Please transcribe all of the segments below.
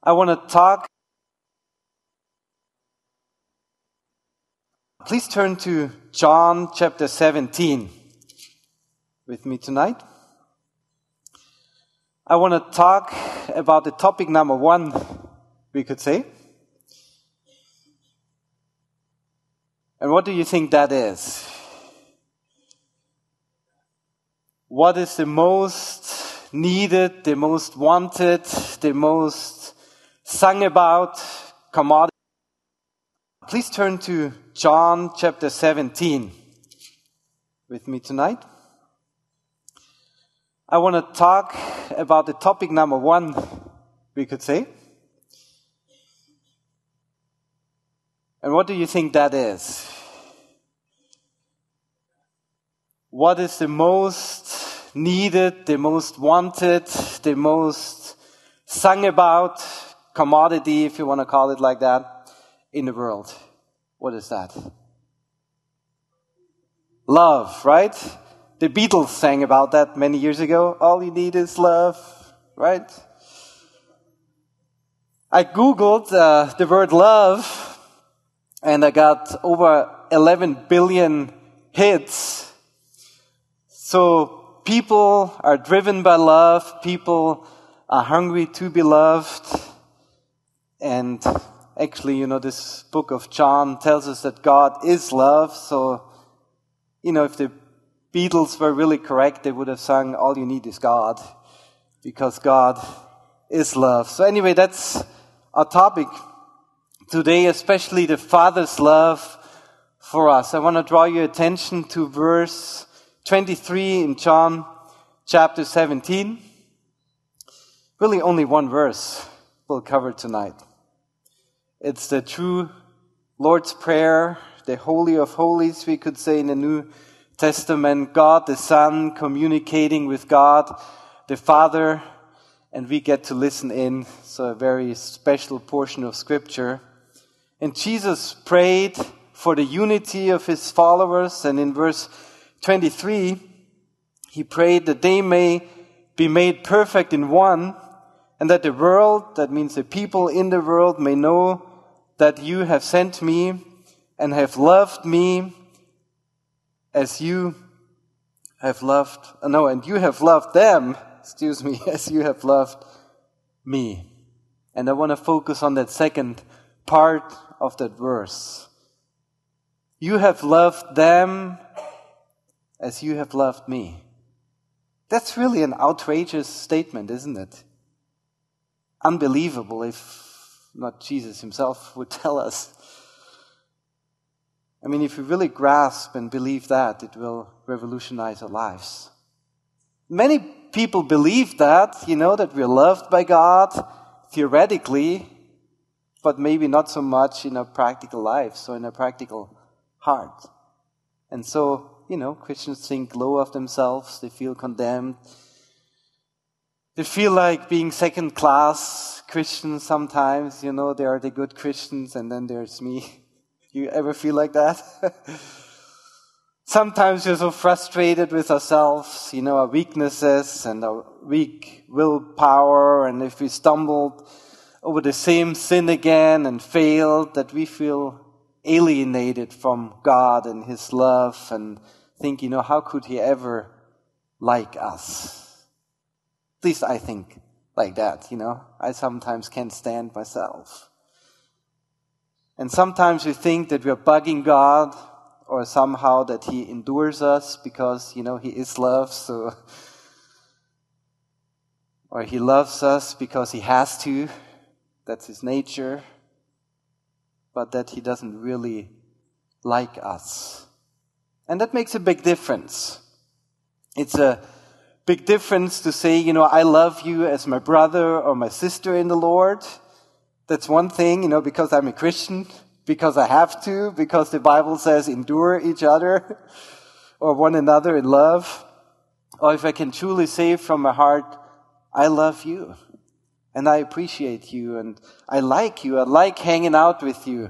I want to talk. Please turn to John chapter 17 with me tonight. I want to talk about the topic number 1, we could say. And what do you think that is? What is the most needed, the most wanted, the most sung about commodity? Please turn to John chapter 17 with me tonight. I want to talk about the topic number 1, we could say. And what do you think that is? What is the most needed, the most wanted, the most sung about commodity, if you want to call it like that, in the world? What is that? Love, right? The Beatles sang about that many years ago. All you need is love, right? I Googled the word love, and I got over 11 billion hits. So people are driven by love. People are hungry to be loved. And actually, this book of John tells us that God is love. So, if the Beatles were really correct, they would have sung, all you need is God, because God is love. So anyway, that's our topic today, especially the Father's love for us. I want to draw your attention to verse 23 in John chapter 17. Really only one verse we'll cover tonight. It's the true Lord's Prayer, the Holy of Holies, we could say, in the New Testament. God the Son communicating with God the Father, and we get to listen in. So a very special portion of Scripture. And Jesus prayed for the unity of His followers, and in verse 23, He prayed that they may be made perfect in one, and that the world, that means the people in the world, may know that you have sent me and have loved me as you have loved, and you have loved them, as you have loved me. And I want to focus on that second part of that verse. You have loved them as you have loved me. That's really an outrageous statement, isn't it? Unbelievable if not Jesus Himself would tell us. I mean, if we really grasp and believe that, it will revolutionize our lives. Many people believe that, that we're loved by God, theoretically, but maybe not so much in our practical lives or in our practical heart. And so, Christians think low of themselves, they feel condemned. They feel like being second-class Christians sometimes, they are the good Christians and then there's me. You ever feel like that? Sometimes we're so frustrated with ourselves, our weaknesses and our weak willpower, and if we stumbled over the same sin again and failed, that we feel alienated from God and His love and think, how could He ever like us? At least I think like that, I sometimes can't stand myself. And sometimes we think that we're bugging God, or somehow that He endures us because, He is love, or He loves us because He has to, that's His nature, but that He doesn't really like us. And that makes a big difference. It's a big difference to say, I love you as my brother or my sister in the Lord. That's one thing, because I'm a Christian, because I have to, because the Bible says endure each other or one another in love. Or if I can truly say from my heart, I love you and I appreciate you and I like hanging out with you.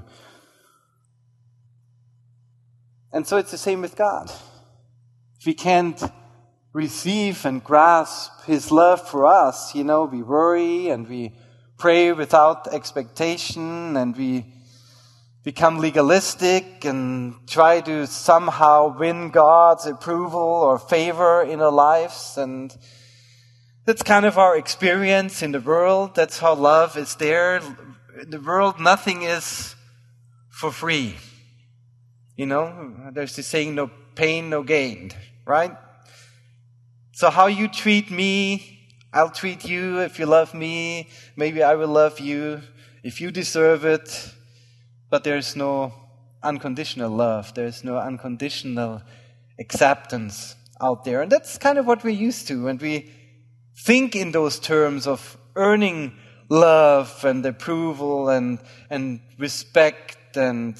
And so it's the same with God. If we can't receive and grasp His love for us, we worry and we pray without expectation, and we become legalistic and try to somehow win God's approval or favor in our lives. And that's kind of our experience in the world. That's how love is there. In the world, nothing is for free. You know, there's this saying, no pain, no gain, right? So how you treat me, I'll treat you. If you love me, maybe I will love you. If you deserve it. But there's no unconditional love. There's no unconditional acceptance out there. And that's kind of what we're used to. And we think in those terms of earning love and approval and respect and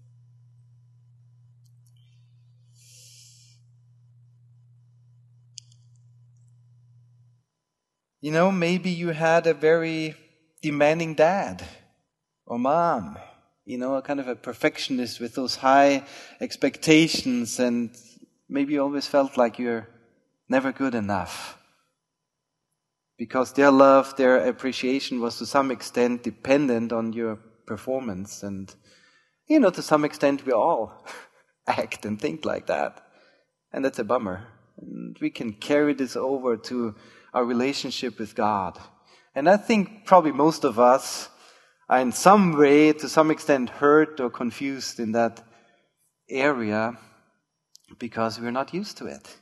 you know, maybe you had a very demanding dad or mom. You know, a kind of a perfectionist with those high expectations, and maybe you always felt like you're never good enough. Because their love, their appreciation was to some extent dependent on your performance. And, you know, to some extent we all act and think like that. And that's a bummer. And we can carry this over to our relationship with God. And I think probably most of us are in some way, to some extent, hurt or confused in that area because we're not used to it.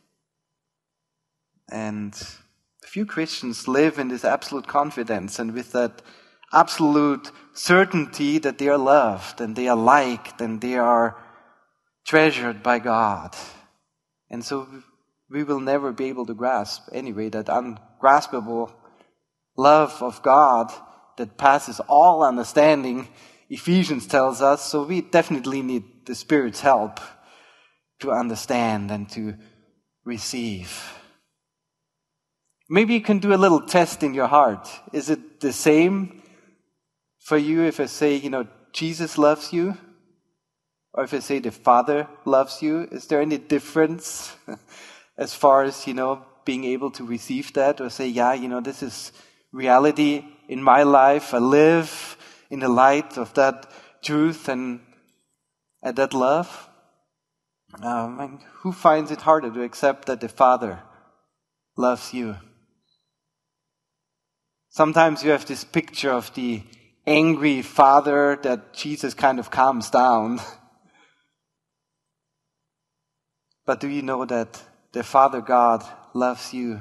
And few Christians live in this absolute confidence and with that absolute certainty that they are loved and they are liked and they are treasured by God. And so we will never be able to grasp, anyway, that ungraspable love of God that passes all understanding, Ephesians tells us. So we definitely need the Spirit's help to understand and to receive. Maybe you can do a little test in your heart. Is it the same for you if I say, you know, Jesus loves you? Or if I say the Father loves you? Is there any difference as far as, you know, being able to receive that? Or say, yeah, you know, this is reality in my life. I live in the light of that truth and that love. Who finds it harder to accept that the Father loves you? Sometimes you have this picture of the angry father that Jesus kind of calms down. But do you know that the Father God loves you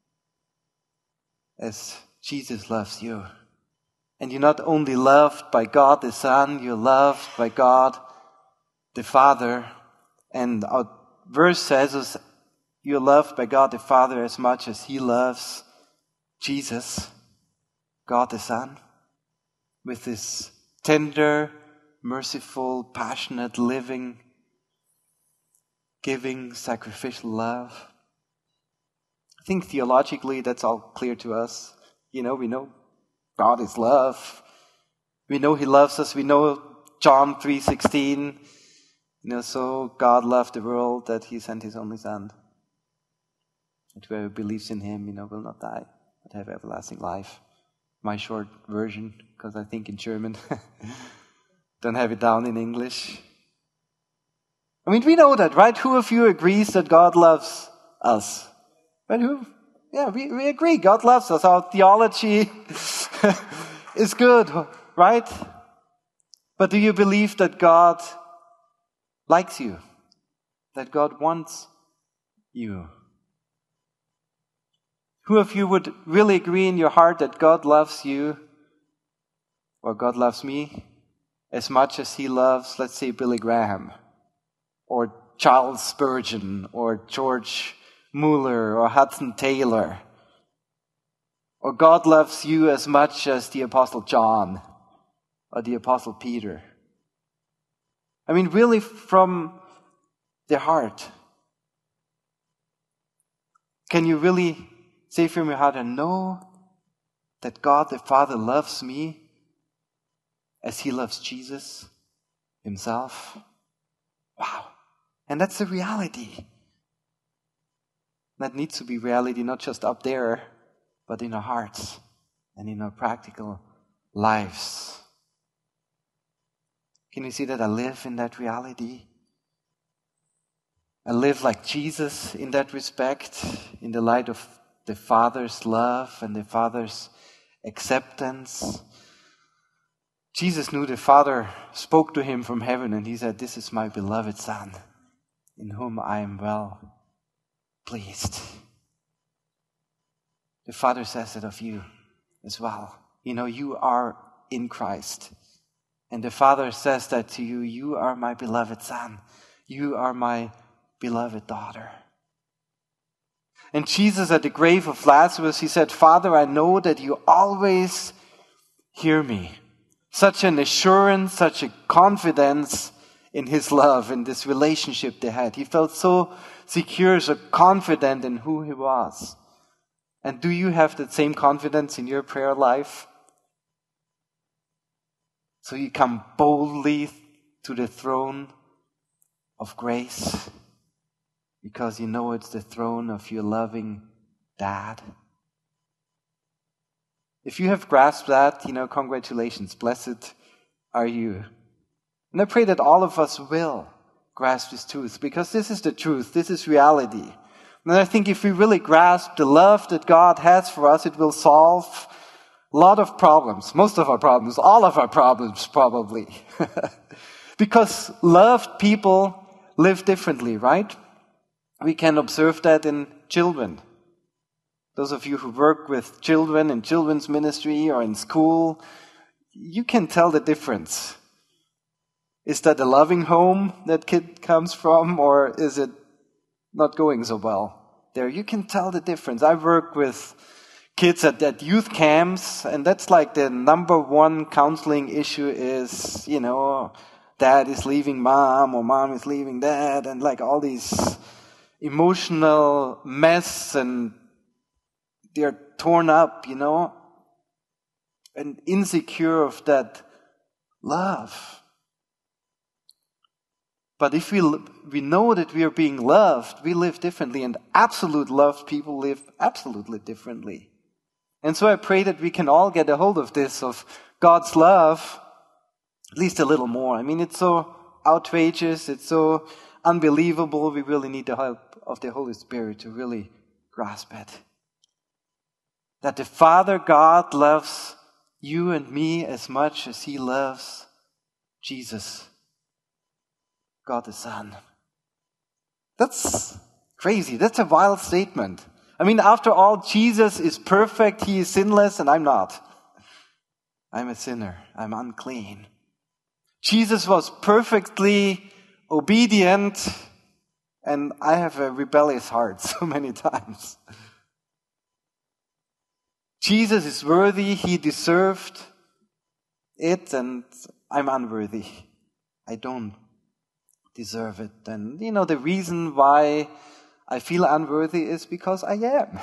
as Jesus loves you? And you're not only loved by God the Son, you're loved by God the Father. And our verse says us, you're loved by God the Father as much as He loves Jesus, God the Son, with His tender, merciful, passionate, living, giving, sacrificial love. I think theologically that's all clear to us. You know, we know God is love. We know He loves us. We know John 3:16. You know, so God loved the world that He sent His only Son. And whoever believes in Him, you know, will not die, but have everlasting life. My short version, because I think in German. Don't have it down in English. I mean, we know that, right? Who of you agrees that God loves us? But who? Yeah, we agree. God loves us. Our theology is good, right? But do you believe that God likes you? That God wants you? Who of you would really agree in your heart that God loves you, or God loves me, as much as He loves, let's say, Billy Graham, or Charles Spurgeon, or George Mueller, or Hudson Taylor? Or God loves you as much as the Apostle John, or the Apostle Peter? I mean, really from the heart. Can you really say from your heart, and know that God the Father loves me as He loves Jesus Himself? Wow. And that's the reality. That needs to be reality not just up there, but in our hearts and in our practical lives. Can you see that I live in that reality? I live like Jesus in that respect, in the light of the Father's love and the Father's acceptance. Jesus knew the Father spoke to him from heaven and he said, "This is my beloved Son, in whom I am well pleased." The Father says it of you as well. You know, you are in Christ. And the Father says that to you, "You are my beloved Son. You are my beloved daughter." And Jesus at the grave of Lazarus, he said, "Father, I know that you always hear me." Such an assurance, such a confidence in his love, in this relationship they had. He felt so secure, so confident in who he was. And do you have that same confidence in your prayer life? So you come boldly to the throne of grace because you know it's the throne of your loving Dad. If you have grasped that, congratulations, blessed are you. And I pray that all of us will grasp this truth, because this is the truth, this is reality. And I think if we really grasp the love that God has for us, it will solve a lot of problems, most of our problems, all of our problems probably. Because loved people live differently, right? We can observe that in children. Those of you who work with children in children's ministry or in school, you can tell the difference. Is that a loving home that kid comes from, or is it not going so well there? You can tell the difference. I work with kids at youth camps, and that's like the number one counseling issue is, dad is leaving mom, or mom is leaving dad, and like all these emotional mess, and they're torn up, and insecure of that love. But if we know that we are being loved, we live differently, and absolute loved people live absolutely differently. And so I pray that we can all get a hold of this, of God's love, at least a little more. I mean, it's so outrageous, it's so unbelievable. We really need the help of the Holy Spirit to really grasp it. That the Father God loves you and me as much as He loves Jesus, God the Son. That's crazy. That's a wild statement. I mean, after all, Jesus is perfect, He is sinless, and I'm not. I'm a sinner. I'm unclean. Jesus was perfectly obedient, and I have a rebellious heart so many times. Jesus is worthy, He deserved it, and I'm unworthy. I don't deserve it. And the reason why I feel unworthy is because I am.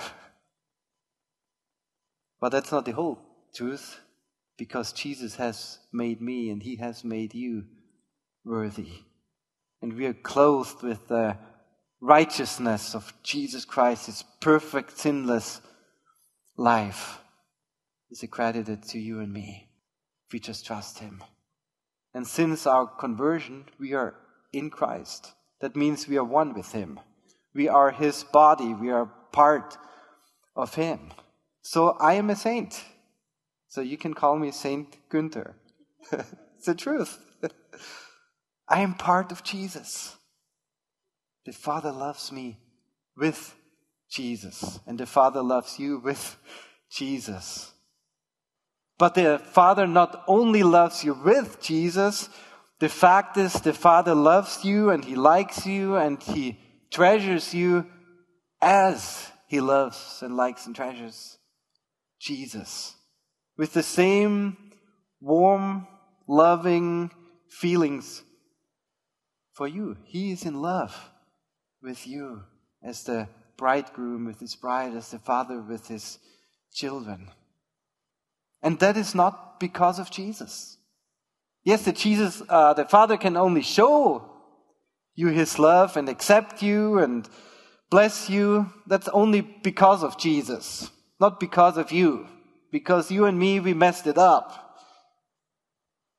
But that's not the whole truth, because Jesus has made me and He has made you worthy. And we are clothed with the righteousness of Jesus Christ. His perfect, sinless life is accredited to you and me if we just trust Him. And since our conversion, we are in Christ. That means we are one with Him. We are His body. We are part of Him. So I am a saint. So you can call me Saint Günther. It's the truth. I am part of Jesus. The Father loves me with Jesus. And the Father loves you with Jesus. But the Father not only loves you with Jesus, the fact is the Father loves you and He likes you and He treasures you as He loves and likes and treasures Jesus. With the same warm, loving feelings for you. He is in love with you as the bridegroom with his bride, as the father with his children. And that is not because of Jesus. Yes, the Father can only show you His love and accept you and bless you. That's only because of Jesus, not because of you. Because you and me, we messed it up.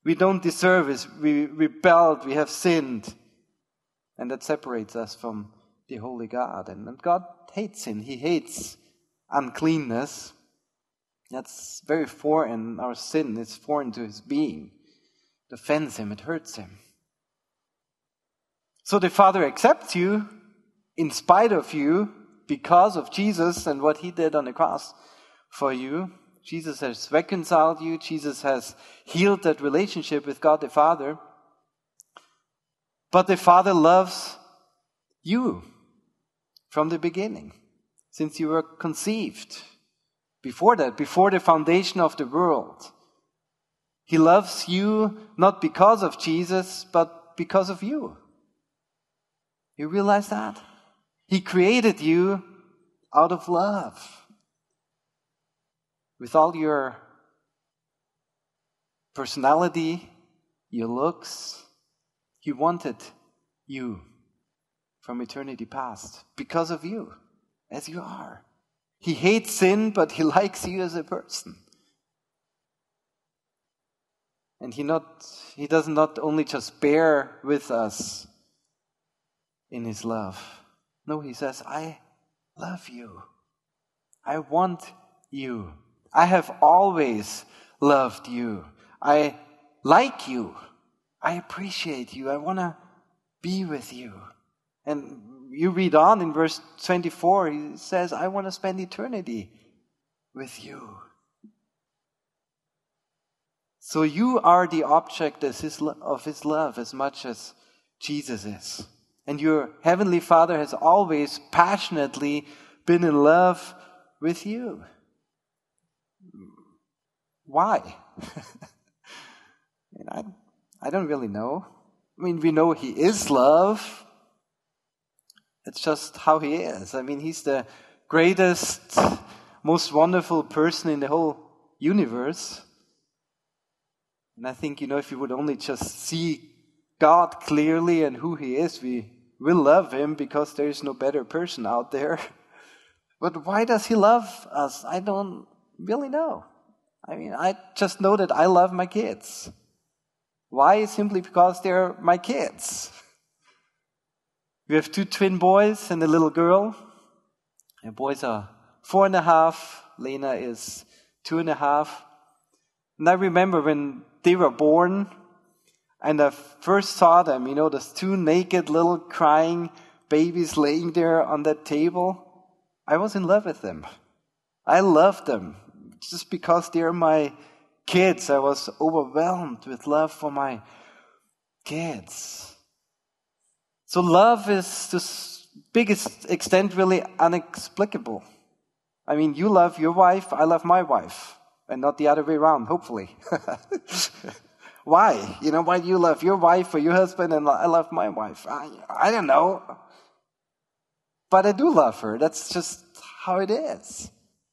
We don't deserve it. We rebelled. We have sinned. And that separates us from the holy God. And God hates sin. He hates uncleanness. That's very foreign. Our sin is foreign to his being. It offends him. It hurts him. So the Father accepts you in spite of you because of Jesus and what he did on the cross for you. Jesus has reconciled you. Jesus has healed that relationship with God the Father. But the Father loves you from the beginning, since you were conceived. Before that, before the foundation of the world. He loves you not because of Jesus, but because of you. You realize that? He created you out of love. With all your personality, your looks, he wanted you from eternity past because of you, as you are. He hates sin, but he likes you as a person. And he does not only just bear with us in his love. No, he says, I love you. I want you. I have always loved you. I like you. I appreciate you. I want to be with you. And you read on in verse 24, he says, I want to spend eternity with you. So you are the object of his love as much as Jesus is. And your heavenly Father has always passionately been in love with you. Why? I don't really know. I mean, we know he is love. It's just how he is. I mean, he's the greatest, most wonderful person in the whole universe. And I think, if we would only just see God clearly and who he is, we will love him because there is no better person out there. But why does he love us? I don't really know. I mean, I just know that I love my kids. Why? Simply because they're my kids. We have 2 twin boys and a little girl. The boys are 4.5. Lena is 2.5. And I remember when they were born, and I first saw them, those 2 naked little crying babies laying there on that table. I was in love with them. I loved them. Just because they're my kids, I was overwhelmed with love for my kids. So love is to the biggest extent really inexplicable. I mean, you love your wife, I love my wife. And not the other way around, hopefully. Why? Why do you love your wife or your husband and I love my wife? I don't know. But I do love her. That's just how it is.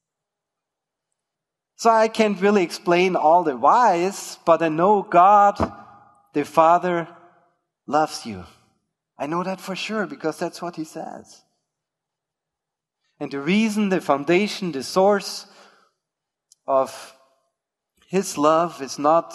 So I can't really explain all the whys, but I know God, the Father, loves you. I know that for sure because that's what he says. And the reason, the foundation, the source of his love is not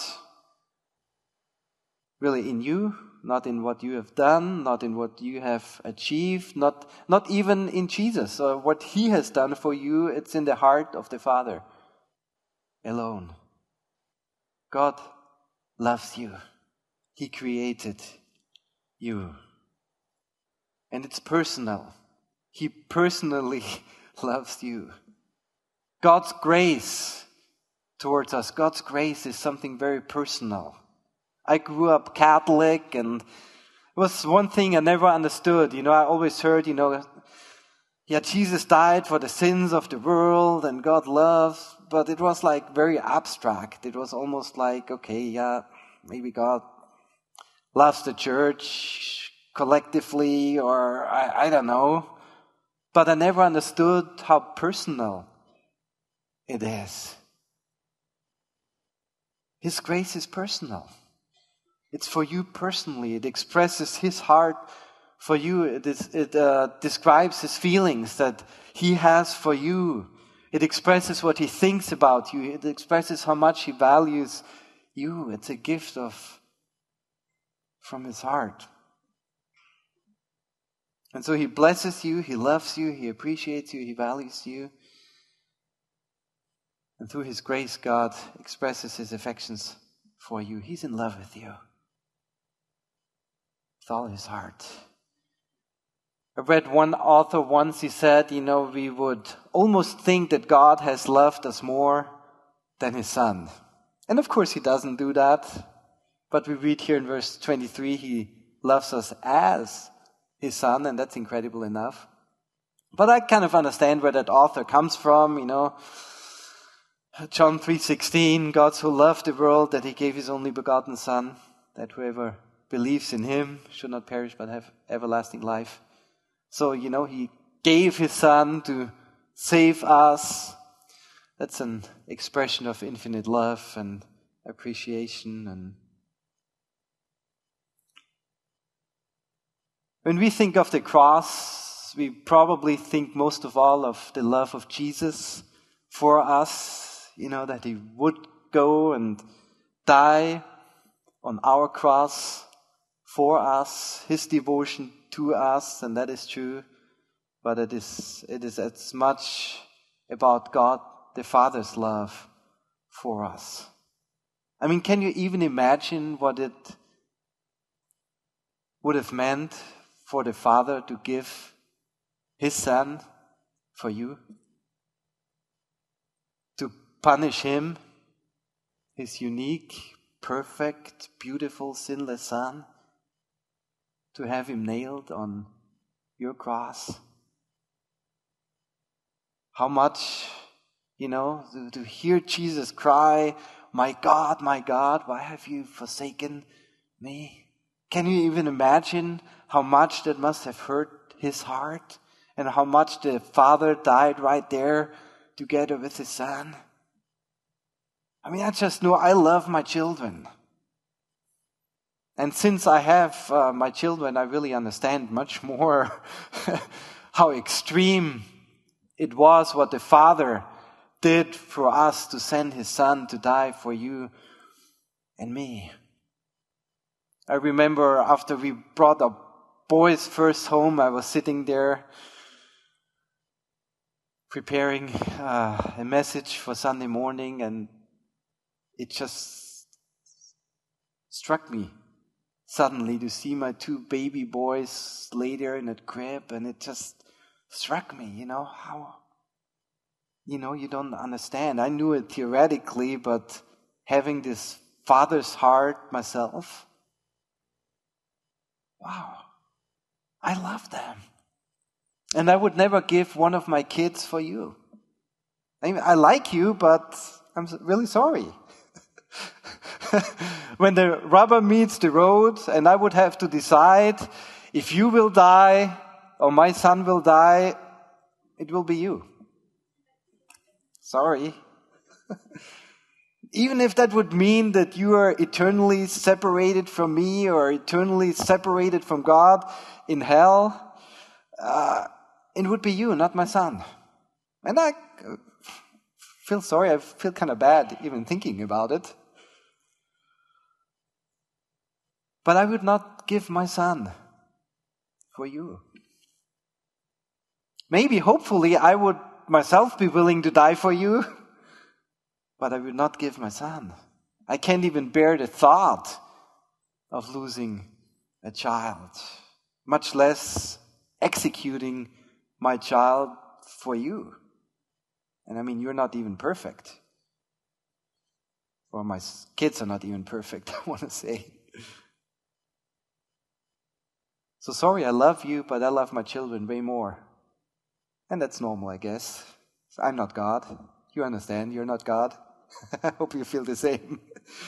really in you, not in what you have done, not in what you have achieved, not even in Jesus or what he has done for you. It's in the heart of the Father alone. God loves you. He created you. And it's personal. He personally loves you. God's grace towards us, God's grace is something very personal. I grew up Catholic, and it was one thing I never understood. I always heard, Jesus died for the sins of the world and God loves, but it was like very abstract. It was almost like, okay, yeah, maybe God loves the church collectively, or I don't know. But I never understood how personal it is. His grace is personal. It's for you personally. It expresses his heart for you. It describes his feelings that he has for you. It expresses what he thinks about you. It expresses how much he values you. It's a gift from his heart. And so he blesses you, he loves you, he appreciates you, he values you. And through his grace, God expresses his affections for you. He's in love with you. With all his heart. I read one author once, he said, we would almost think that God has loved us more than his son. And of course he doesn't do that. But we read here in verse 23, he loves us as his son, and that's incredible enough. But I kind of understand where that author comes from, John 3:16, God so loved the world that he gave his only begotten son, that whoever believes in him should not perish but have everlasting life. So, he gave his son to save us. That's an expression of infinite love and appreciation. And when we think of the cross, we probably think most of all of the love of Jesus for us, that he would go and die on our cross for us, his devotion to us, and that is true. But it is as much about God the Father's love for us. I mean, can you even imagine what it would have meant for the Father to give his Son for you? To punish him, his unique, perfect, beautiful, sinless Son, to have him nailed on your cross. How much, to hear Jesus cry, my God, why have you forsaken me? Can you even imagine how much that must have hurt his heart? And how much the Father died right there together with his Son? I mean, I just know I love my children. And since I have my children, I really understand much more how extreme it was what the Father did for us to send his Son to die for you and me. I remember after we brought our boys first home, I was sitting there preparing a message for Sunday morning, and it just struck me suddenly to see my two baby boys lay there in that crib, and it just struck me, how, you don't understand. I knew it theoretically, but having this father's heart myself, wow, I love them. And I would never give one of my kids for you. I mean, I like you, but I'm really sorry. When the rubber meets the road and I would have to decide if you will die or my son will die, it will be you. Sorry. Even if that would mean that you are eternally separated from me or eternally separated from God in hell, it would be you, not my son. And I feel sorry, I feel kind of bad even thinking about it. But I would not give my son for you. Maybe, hopefully, I would myself be willing to die for you, but I would not give my son. I can't even bear the thought of losing a child, much less executing my child for you. And I mean, you're not even perfect. Or my kids are not even perfect, I want to say. So sorry, I love you, but I love my children way more. And that's normal, I guess. I'm not God. You understand, you're not God. I hope you feel the same.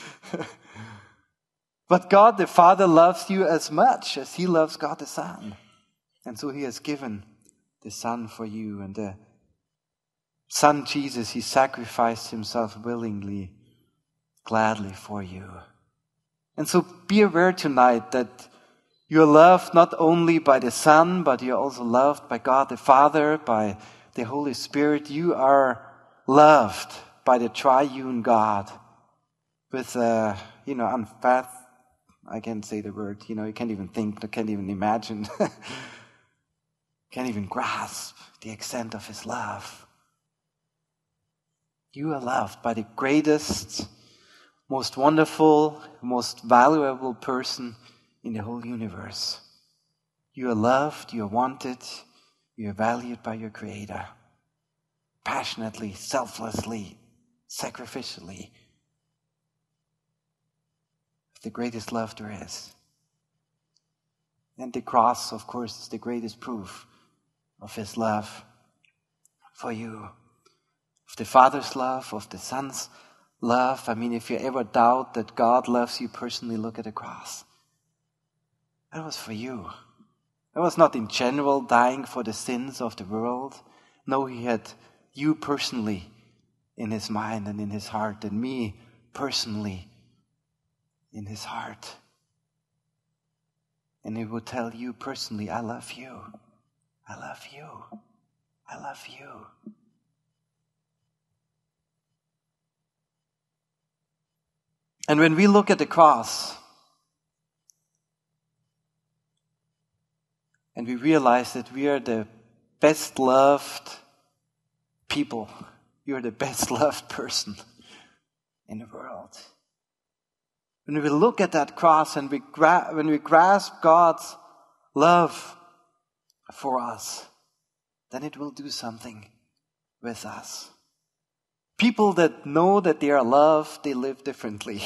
But God the Father loves you as much as he loves God the Son. And so he has given the Son for you. And the Son Jesus, he sacrificed himself willingly, gladly for you. And so be aware tonight that you're loved not only by the Son, but you're also loved by God the Father, by the Holy Spirit. You are loved by the triune God. with, I can't say the word, you can't even think, you can't even imagine, can't even grasp the extent of his love. You are loved by the greatest, most wonderful, most valuable person in the whole universe. You are loved, you are wanted, you are valued by your Creator. Passionately, selflessly, sacrificially. The greatest love there is. And the cross, of course, is the greatest proof of his love for you. Of the Father's love, of the Son's love. I mean, if you ever doubt that God loves you personally, look at the cross. That was for you. That was not in general dying for the sins of the world. No, he had you personally in his mind and in his heart, and me personally in his heart. And he would tell you personally, I love you. I love you. I love you. And when we look at the cross, and we realize that we are the best loved people, you're the best loved person in the world. When we look at that cross and when we grasp God's love for us, then it will do something with us. People that know that they are loved, they live differently.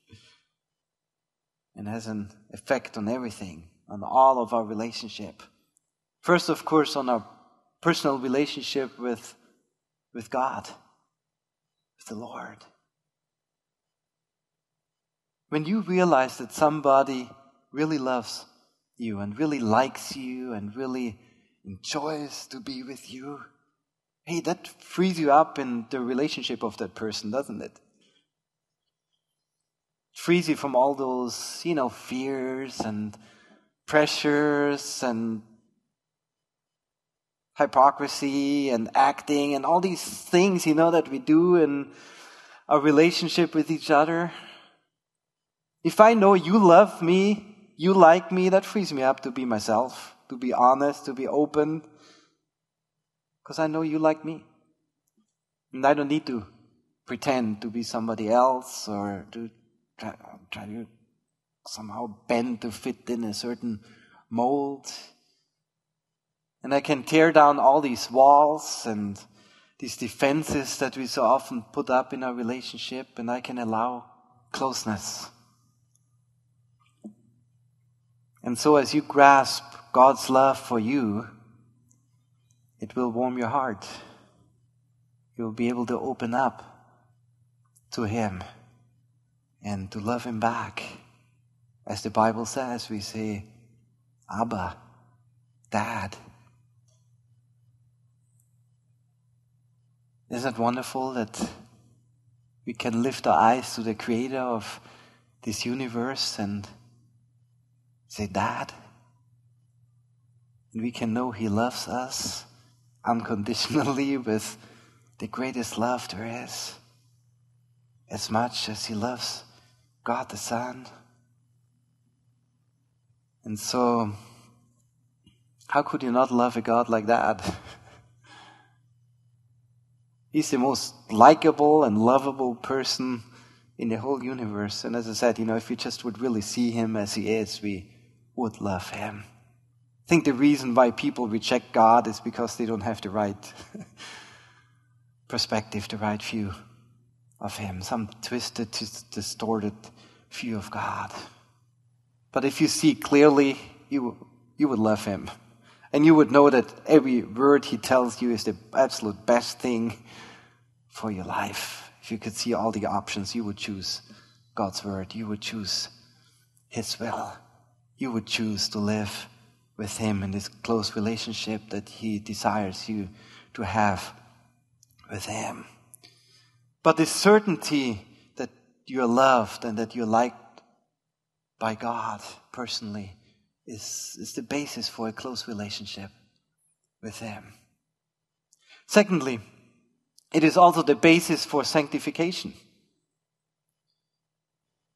And has an effect on everything, on all of our relationship. First, of course, on our personal relationship with God, with the Lord. When you realize that somebody really loves you and really likes you and really enjoys to be with you, hey, that frees you up in the relationship of that person, doesn't it? It frees you from all those, fears and pressures and hypocrisy and acting and all these things, that we do in our relationship with each other. If I know you love me, you like me, that frees me up to be myself, to be honest, to be open, because I know you like me. And I don't need to pretend to be somebody else or to try to somehow bend to fit in a certain mold. And I can tear down all these walls and these defenses that we so often put up in our relationship, and I can allow closeness. And so as you grasp God's love for you, it will warm your heart. You'll be able to open up to Him and to love Him back. As the Bible says, we say, Abba, Dad. Isn't it wonderful that we can lift our eyes to the Creator of this universe and say, Dad? And we can know He loves us unconditionally with the greatest love there is, as much as He loves God the Son. And so, how could you not love a God like that? He's the most likable and lovable person in the whole universe. And as I said, if we just would really see Him as He is, we would love Him. I think the reason why people reject God is because they don't have the right perspective, the right view of Him. Some twisted, distorted view of God. But if you see clearly, you would love Him. And you would know that every word He tells you is the absolute best thing for your life. If you could see all the options, you would choose God's word. You would choose His will. You would choose to live with Him in this close relationship that He desires you to have with Him. But the certainty that you're loved and that you're liked by God personally is the basis for a close relationship with Him. Secondly, it is also the basis for sanctification.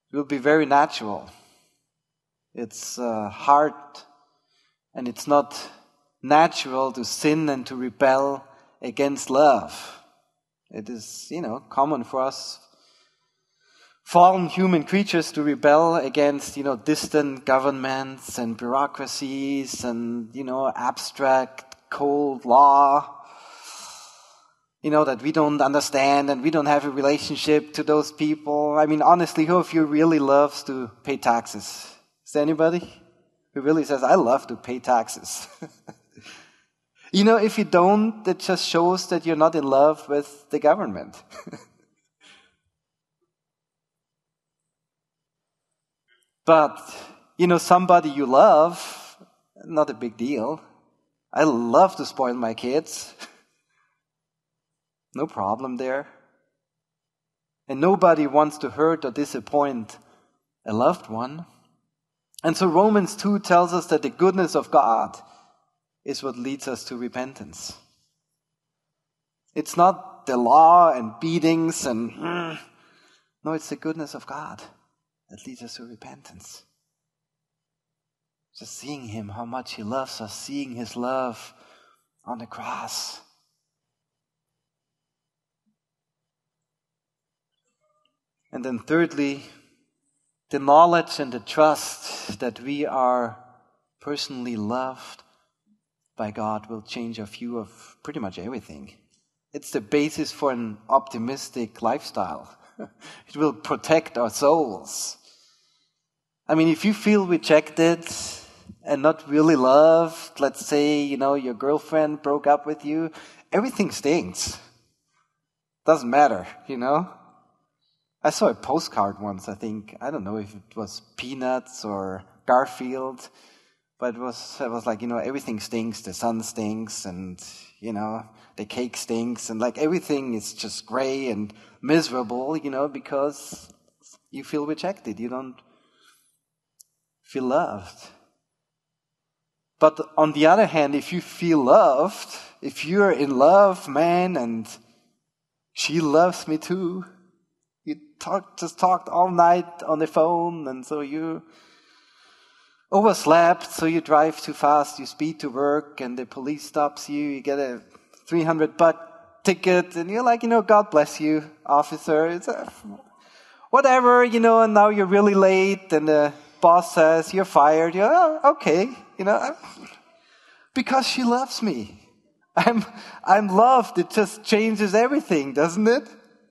It will be very natural. It's hard, and it's not natural to sin and to rebel against love. It is, common for us fallen human creatures to rebel against, distant governments and bureaucracies and, abstract, cold law, that we don't understand and we don't have a relationship to those people. I mean, honestly, who of you really loves to pay taxes? Is there anybody who really says, I love to pay taxes? If you don't, it just shows that you're not in love with the government. But, somebody you love, not a big deal. I love to spoil my kids. No problem there. And nobody wants to hurt or disappoint a loved one. And so Romans 2 tells us that the goodness of God is what leads us to repentance. It's not the law and beatings and... No, it's the goodness of God that leads us to repentance. Just seeing Him, how much He loves us, seeing His love on the cross. And then thirdly, the knowledge and the trust that we are personally loved by God will change our view of pretty much everything. It's the basis for an optimistic lifestyle. It will protect our souls. I mean, if you feel rejected and not really loved, let's say, your girlfriend broke up with you, everything stinks. Doesn't matter, I saw a postcard once, I think. I don't know if it was Peanuts or Garfield, but it was like, everything stinks. The sun stinks and, the cake stinks and like everything is just gray and miserable, because you feel rejected. You don't feel loved. But on the other hand, if you feel loved, if you're in love, man, and she loves me too, you just talked all night on the phone, and so you overslept, so you drive too fast, you speed to work, and the police stops you, you get a $300 ticket, and you're like, God bless you, officer. It's whatever, and now you're really late, and the boss says you're fired. You're, oh, okay, because she loves me. I'm loved. It just changes everything, doesn't it?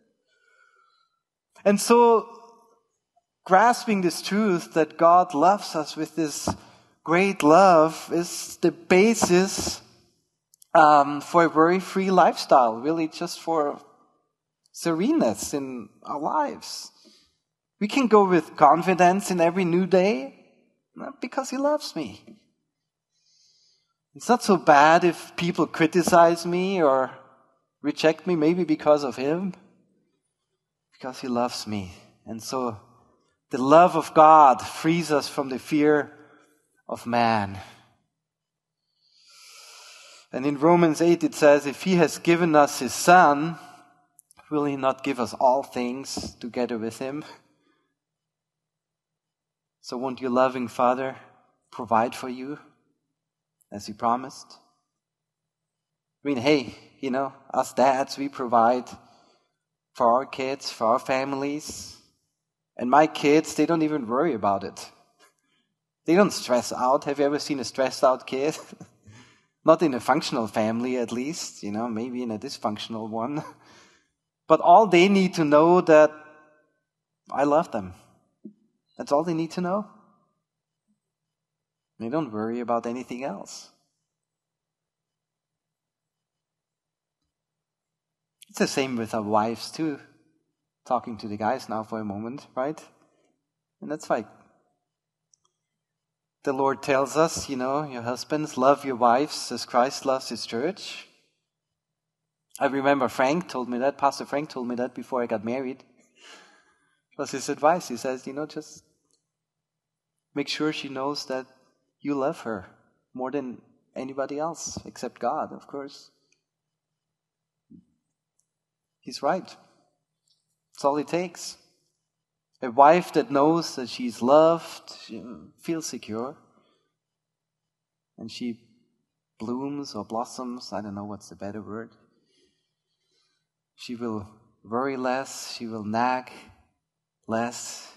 And so, grasping this truth that God loves us with this great love is the basis for a very free lifestyle, really just for sereneness in our lives. We can go with confidence in every new day because He loves me. It's not so bad if people criticize me or reject me, maybe because of Him, because He loves me. And so the love of God frees us from the fear of man. And in Romans 8 it says, if He has given us His Son, will He not give us all things together with Him? So won't your loving Father provide for you as He promised? I mean, hey, us dads, we provide for our kids, for our families. And my kids, they don't even worry about it. They don't stress out. Have you ever seen a stressed out kid? Not in a functional family, at least, maybe in a dysfunctional one. But all they need to know that I love them. That's all they need to know. They don't worry about anything else. It's the same with our wives too. Talking to the guys now for a moment, right? And that's like the Lord tells us, your husbands, love your wives as Christ loves His church. I remember Pastor Frank told me that before I got married. It was his advice. He says, just make sure she knows that you love her more than anybody else, except God, of course. He's right. That's all it takes. A wife that knows that she's loved, she feels secure. And she blooms or blossoms, I don't know what's the better word. She will worry less, she will nag less.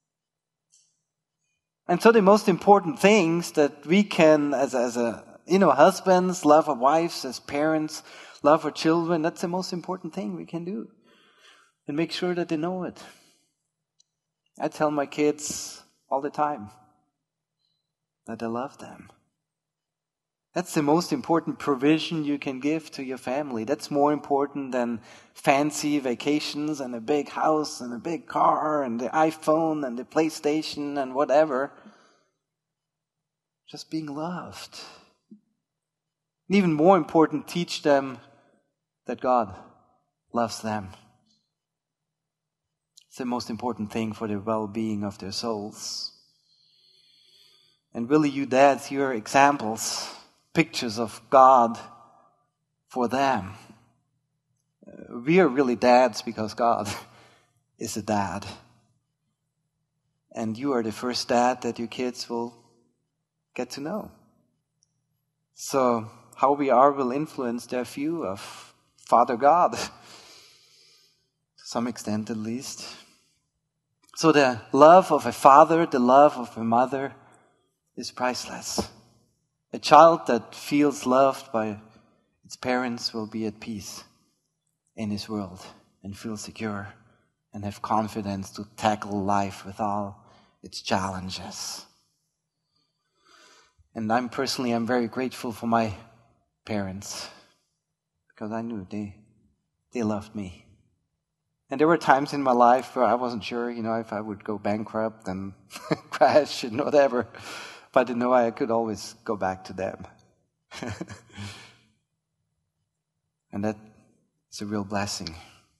And so the most important things that we can, as husbands, love our wives, as parents, love our children, that's the most important thing we can do. And make sure that they know it. I tell my kids all the time that I love them. That's the most important provision you can give to your family. That's more important than fancy vacations and a big house and a big car and the iPhone and the PlayStation and whatever. Just being loved. And even more important, teach them that God loves them. It's the most important thing for the well-being of their souls. And really, you dads, you're examples, pictures of God for them. We are really dads because God is a dad. And you are the first dad that your kids will get to know. So how we are will influence their view of Father God, to some extent at least. So the love of a father, the love of a mother is priceless. A child that feels loved by its parents will be at peace in his world and feel secure and have confidence to tackle life with all its challenges. And I'm very grateful for my parents because I knew they loved me. And there were times in my life where I wasn't sure, if I would go bankrupt and crash and whatever. But I could always go back to them. And that's a real blessing.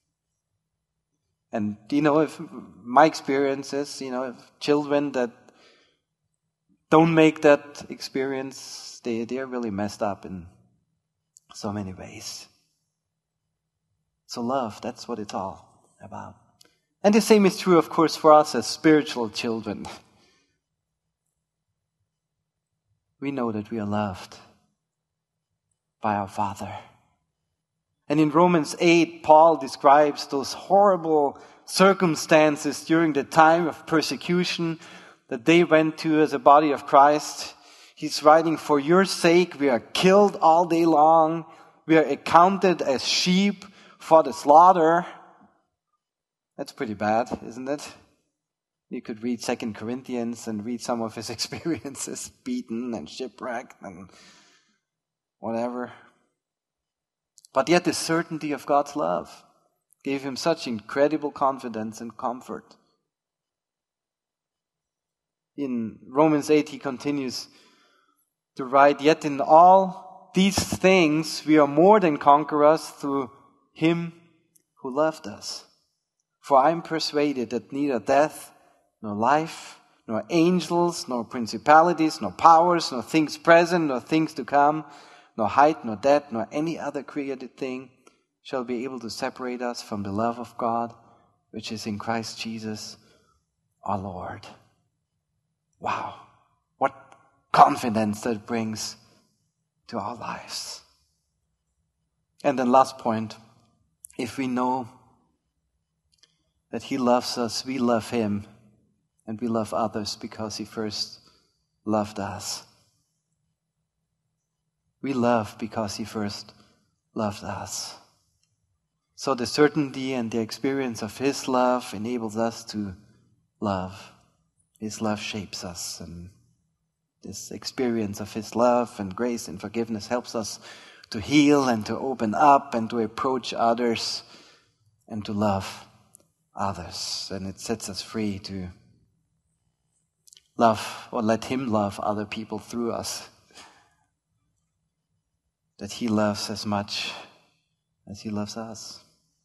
And, if my experience is, if children that don't make that experience, they're really messed up in so many ways. So love, that's what it's all about. And the same is true, of course, for us as spiritual children. We know that we are loved by our Father. And in Romans 8, Paul describes those horrible circumstances during the time of persecution that they went to as a body of Christ. He's writing, "For your sake we are killed all day long. We are accounted as sheep for the slaughter." That's pretty bad, isn't it? You could read 2 Corinthians and read some of his experiences, beaten and shipwrecked and whatever. But yet the certainty of God's love gave him such incredible confidence and comfort. In Romans 8 he continues to write, "Yet in all these things we are more than conquerors through him who loved us. For I am persuaded that neither death, nor life, nor angels, nor principalities, nor powers, nor things present, nor things to come, nor height, nor depth, nor any other created thing shall be able to separate us from the love of God, which is in Christ Jesus our Lord." Wow, what confidence that brings to our lives. And then last point, if we know that he loves us, we love him, and we love others because he first loved us. We love because he first loved us. So the certainty and the experience of his love enables us to love. His love shapes us, and this experience of his love and grace and forgiveness helps us to heal and to open up and to approach others and to love others. And it sets us free to love or let him love other people through us. That he loves as much as he loves us.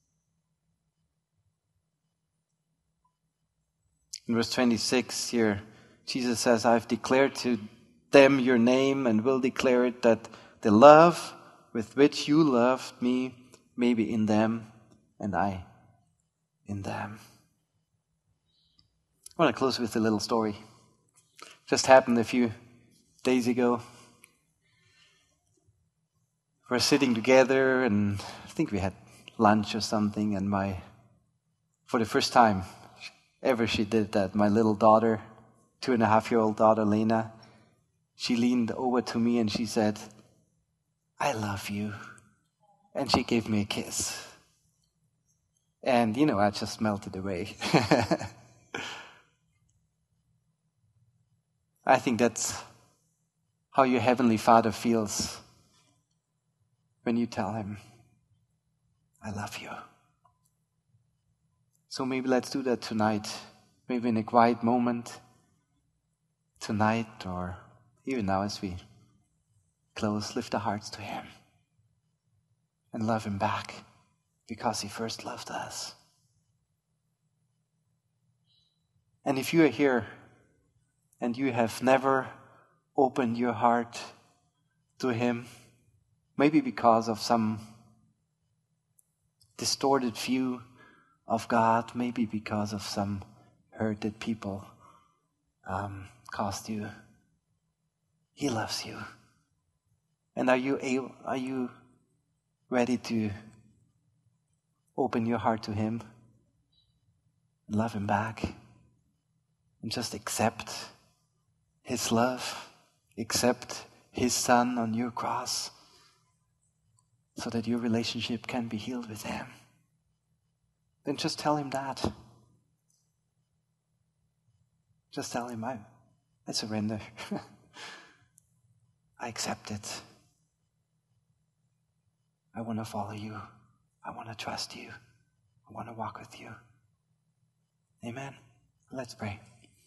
In verse 26 here, Jesus says, "I've declared to them your name and will declare it, that the love with which you loved me may be in them and I in them." I want to close with a little story. Just happened a few days ago. We're sitting together, and I think we had lunch or something, and for the first time ever she did that, my little daughter, 2.5-year-old daughter, Lena, she leaned over to me and she said, "I love you." And she gave me a kiss. And, I just melted away. I think that's how your Heavenly Father feels when you tell Him, "I love you." So maybe let's do that tonight. Maybe in a quiet moment tonight, or even now as we close, lift our hearts to Him and love Him back because He first loved us. And if you are here and you have never opened your heart to Him, maybe because of some distorted view of God, maybe because of some hurt that people caused you, He loves you. And are you ready to open your heart to Him and love Him back and just accept His love, accept His Son on your cross, so that your relationship can be healed with Him? Then just tell Him that. Just tell Him, I surrender. I accept it. I want to follow you. I want to trust you. I want to walk with you. Amen. Let's pray.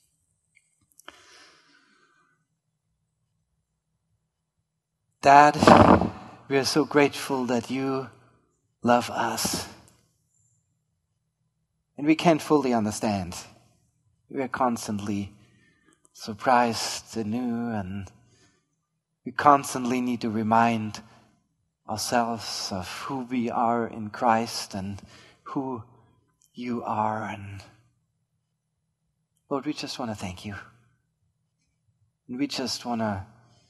Dad, we are so grateful that you love us. And we can't fully understand. We are constantly surprised anew, and we constantly need to remind ourselves of who we are in Christ and who you are. And Lord, we just want to thank you. And we just want to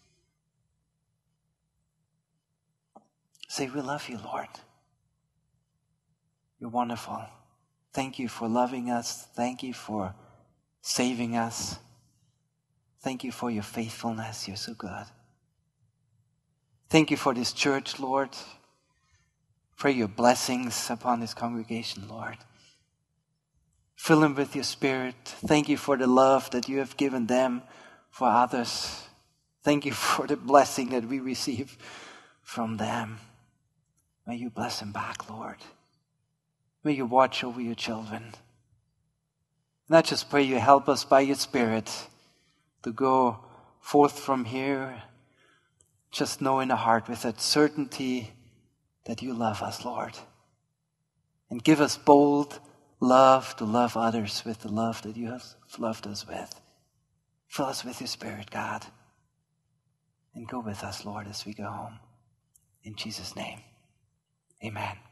say we love you, Lord. You're wonderful. Thank you for loving us. Thank you for saving us. Thank you for your faithfulness. You're so good. Thank you for this church, Lord. Pray your blessings upon this congregation, Lord. Fill them with your Spirit. Thank you for the love that you have given them for others. Thank you for the blessing that we receive from them. May you bless them back, Lord. May you watch over your children. And I just pray you help us by your Spirit to go forth from here, just knowing the heart with that certainty that you love us, Lord. And give us bold love to love others with the love that you have loved us with. Fill us with your Spirit, God. And go with us, Lord, as we go home. In Jesus' name, amen.